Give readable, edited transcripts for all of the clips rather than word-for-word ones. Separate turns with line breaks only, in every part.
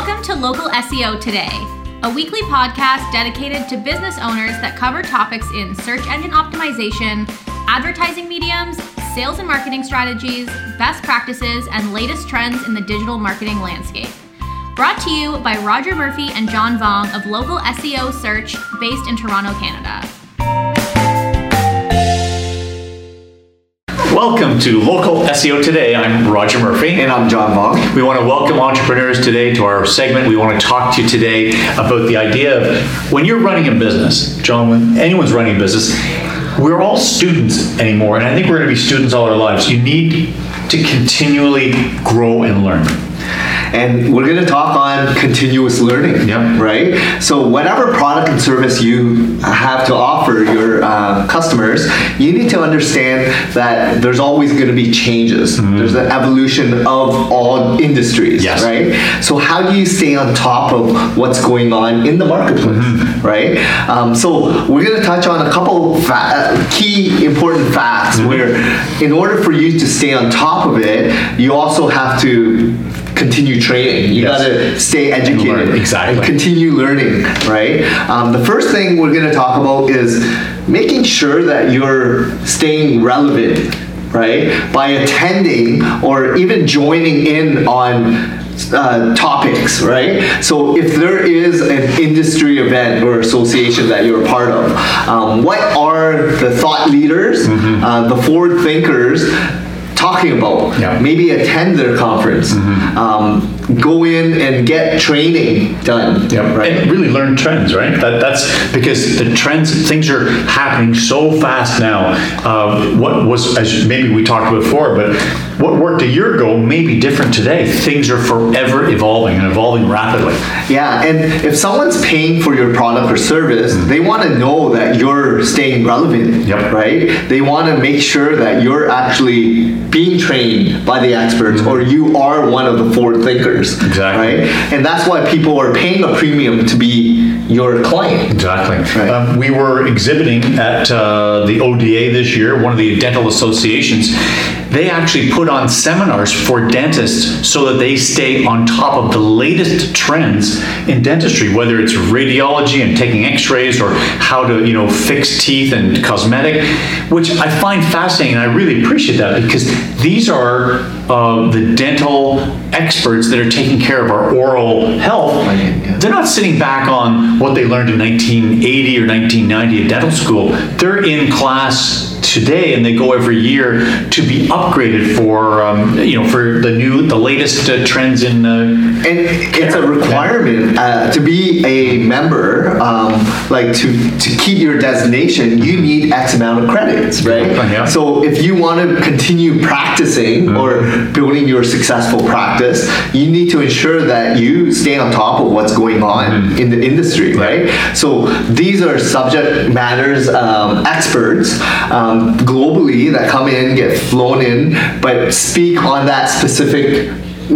Welcome to Local SEO Today, a weekly podcast dedicated to business owners that cover topics in search engine optimization, advertising mediums, sales and marketing strategies, best practices, and latest trends in the digital marketing landscape. Brought to you by Roger Murphy and John Vong of Local SEO Search, based in Toronto, Canada.
Welcome to Local SEO Today. I'm Roger Murphy.
And I'm John Vong.
We want to welcome entrepreneurs today to our segment. We want to talk to you today about the idea of when you're running a business, John, when anyone's running a business, we're all students anymore, and I think we're going to be students all our lives. You need to continually grow and learn.
And we're going to talk on continuous learning, right? So whatever product and service you have to offer your customers, you need to understand that there's always going to be changes. Mm-hmm. There's an evolution of all industries, right? So how do you stay on top of what's going on in the marketplace, right? So we're going to touch on a couple key important facts where in order for you to stay on top of it, you also have to continue training. You got to stay educated and continue learning, right? The first thing we're going to talk about is making sure that you're staying relevant, right? By attending or even joining in on topics, right? So if there is an industry event or association that you're a part of, what are the thought leaders, the forward thinkers talking about? Maybe attend their conference, go in and get training done, right?
And really learn trends, right? That's because the trends, things are happening so fast now. What was, as maybe we talked about before, but what worked a year ago may be different today. Things are forever evolving and evolving rapidly.
Yeah, and if someone's paying for your product or service, they want to know that you're staying relevant, right? They want to make sure that you're actually being trained by the experts, or you are one of the forward thinkers, right? And that's why people are paying a premium to be your client.
Exactly. Right. We were exhibiting at the ODA this year, one of the dental associations. They actually put on seminars for dentists so that they stay on top of the latest trends in dentistry, whether it's radiology and taking x-rays or how to, fix teeth and cosmetic, which I find fascinating, and I really appreciate that because these are the dental experts that are taking care of our oral health. They're not sitting back on what they learned in 1980 or 1990 at dental school. They're in class today, and they go every year to be upgraded for for the latest trends in and
it's a requirement to be a member, to keep your designation, you need X amount of credits, right? So if you want to continue practicing or building your successful practice, you need to ensure that you stay on top of what's going on in the industry, right? So these are subject matters experts globally that come in, get flown in, but speak on that specific,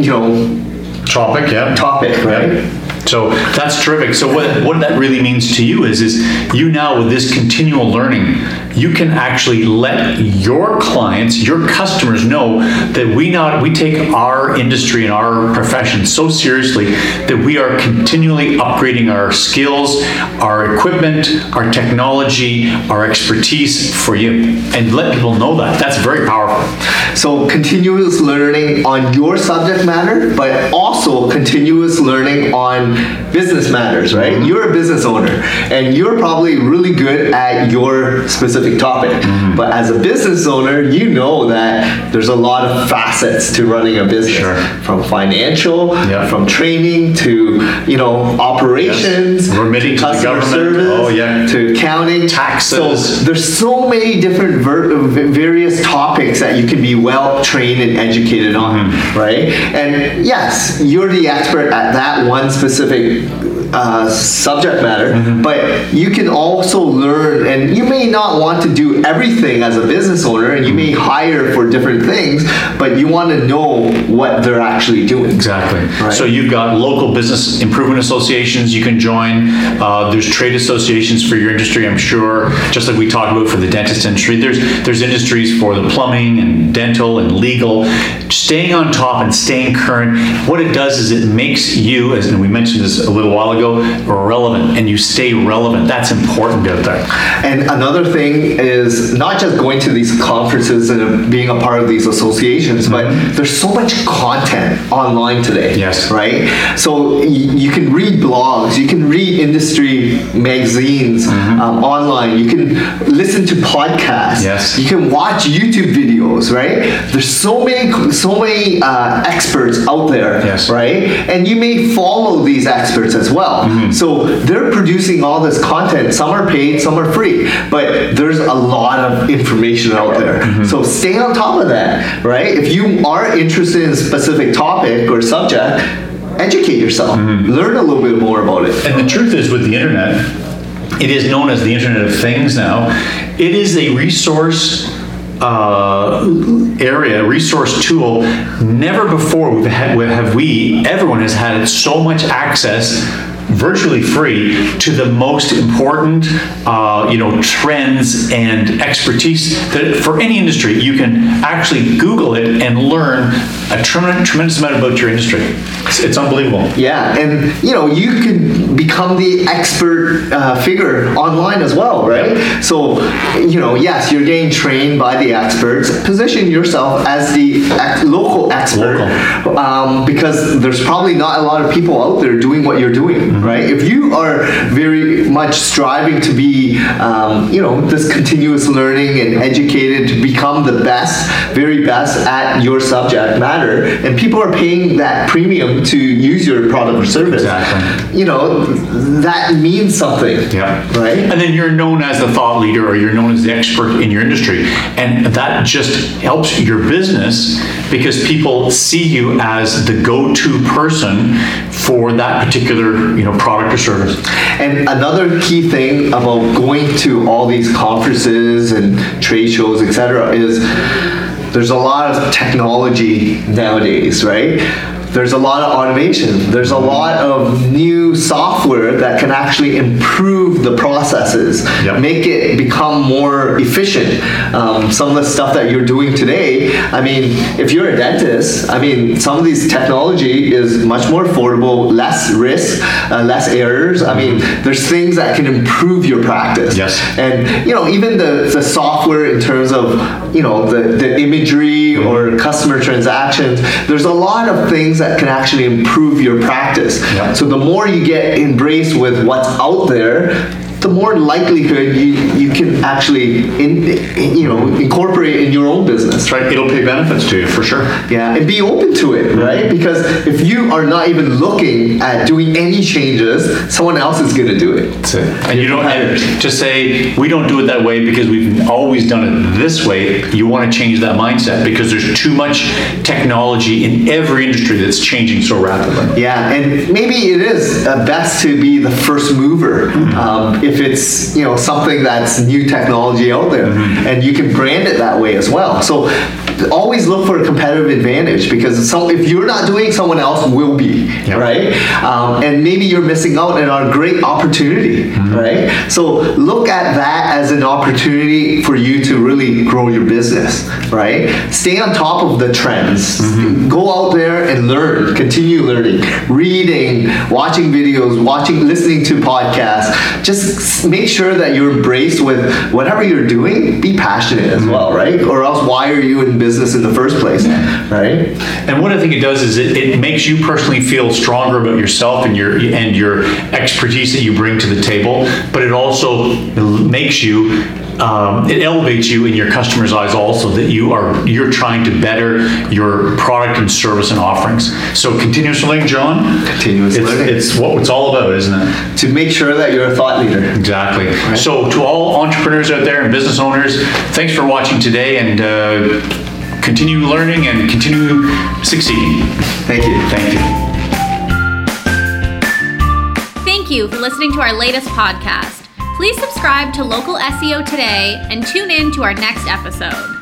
topic, right?
So that's terrific. So what that really means to you is you now, with this continual learning, you can actually let your clients, your customers know that we take our industry and our profession so seriously that we are continually upgrading our skills, our equipment, our technology, our expertise for you, and let people know that. That's very powerful.
So continuous learning on your subject matter, but also continuous learning on business matters, right? You're a business owner and you're probably really good at your specific topic, but as a business owner, you know that there's a lot of facets to running a business, from financial, from training to operations,
remitting to
customer service, to accounting,
taxes.
So there's so many different various topics that you can be well trained and educated on, right? And yes, you're the expert at that one specific subject matter, but you can also learn, and you may not want to do everything as a business owner, and you may hire for different things, but you want to know what they're actually doing.
Exactly.
Right?
So you've got local business improvement associations you can join. There's trade associations for your industry, I'm sure, just like we talked about for the dentist industry. There's industries for the plumbing and dental and legal. Staying on top and staying current, what it does is it makes you, as we mentioned this a little while ago, relevant, and you stay relevant. That's important out there.
And another thing is not just going to these conferences and being a part of these associations, but there's so much content online today.
Yes.
Right? So you can read blogs, you can read industry magazines online, you can listen to podcasts,
yes.
You can watch YouTube videos, right? There's so many experts out there,
yes.
right? And you may follow these experts as well. So they're producing all this content. Some are paid, some are free, but there's a lot of information out there. So stay on top of that, right? If you are interested in a specific topic or subject, educate yourself. Learn a little bit more about it.
And the truth is, with the internet, it is known as the Internet of Things now. It is a resource resource tool. Never before everyone has had so much access, virtually free, to the most important trends and expertise that for any industry. You can actually Google it and learn a tremendous amount about your industry. It's unbelievable.
Yeah, and you can become the expert figure online as well, right?
Yep.
So yes, you're getting trained by the experts. Position yourself as the local expert, because there's probably not a lot of people out there doing what you're doing, right? If you are very much striving to be this continuous learning and educated to become the very best at your subject matter, and people are paying that premium to use your product or service,
exactly.
That means something, right?
And then you're known as the thought leader, or you're known as the expert in your industry, and that just helps your business because people see you as the go-to person for that particular product or service. And
another key thing about going to all these conferences and trade shows, etc., is there's a lot of technology nowadays, right? There's a lot of automation. There's a lot of new software that can actually improve the processes, make it become more efficient. Some of the stuff that you're doing today, if you're a dentist, some of these technology is much more affordable, less risk, less errors. There's things that can improve your practice.
Yes.
And even the software in terms of the imagery or customer transactions, there's a lot of things that can actually improve your practice. So the more you get embraced with what's out there, the more likelihood you can actually incorporate in your own business.
That's right. It'll pay benefits to you for sure.
Yeah, and be open to it, right? Because if you are not even looking at doing any changes, someone else is going to do it.
That's it. And you don't have to say, we don't do it that way because we've always done it this way. You want to change that mindset because there's too much technology in every industry that's changing so rapidly.
Yeah, and maybe it is best to be the first mover. If it's something that's new technology out there, and you can brand it that way as well. So always look for a competitive advantage, because if you're not doing it, someone else will be, right? And maybe you're missing out on a great opportunity, right? So look at that as an opportunity for you to really grow your business, right? Stay on top of the trends. Go out there and learn, continue learning, reading, watching videos, listening to podcasts. Just make sure that you're embraced with whatever you're doing. Be passionate as well, right? Or else why are you in business in the first place, right?
And what I think it does is it makes you personally feel stronger about yourself and your expertise that you bring to the table, but it also makes you it elevates you in your customers' eyes also, that you're trying to better your product and service and offerings. So continuous learning, John.
Continuous learning.
It's what it's all about, isn't it?
To make sure that you're a thought leader.
Exactly. Right. So to all entrepreneurs out there and business owners, thanks for watching today, and continue learning and continue succeeding.
Thank you.
Thank you.
you for listening to our latest podcast. Please subscribe to Local SEO Today and tune in to our next episode.